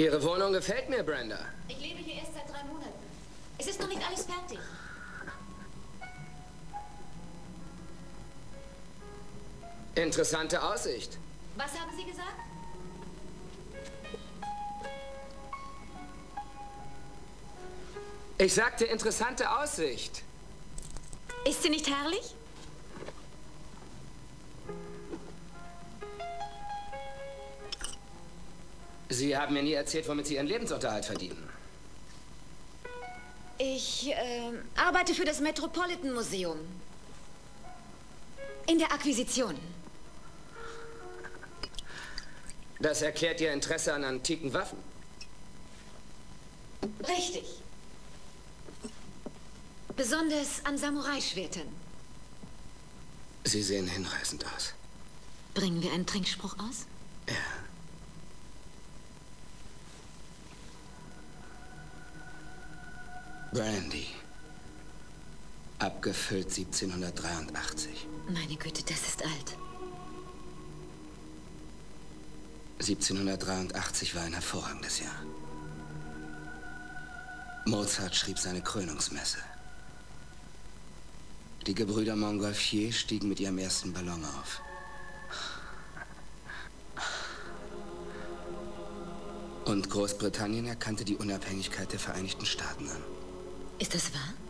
Ihre Wohnung gefällt mir, Brenda. Ich lebe hier erst seit 3 Monaten. Es ist noch nicht alles fertig. Interessante Aussicht. Was haben Sie gesagt? Ich sagte interessante Aussicht. Ist sie nicht herrlich? Sie haben mir nie erzählt, womit Sie Ihren Lebensunterhalt verdienen. Ich arbeite für das Metropolitan Museum. In der Akquisition. Das erklärt Ihr Interesse an antiken Waffen. Richtig. Besonders an Samurai-Schwertern. Sie sehen hinreißend aus. Bringen wir einen Trinkspruch aus? Ja. Brandy. Abgefüllt 1783. Meine Güte, das ist alt. 1783 war ein hervorragendes Jahr. Mozart schrieb seine Krönungsmesse. Die Gebrüder Montgolfier stiegen mit ihrem ersten Ballon auf. Und Großbritannien erkannte die Unabhängigkeit der Vereinigten Staaten an. Ist das wahr?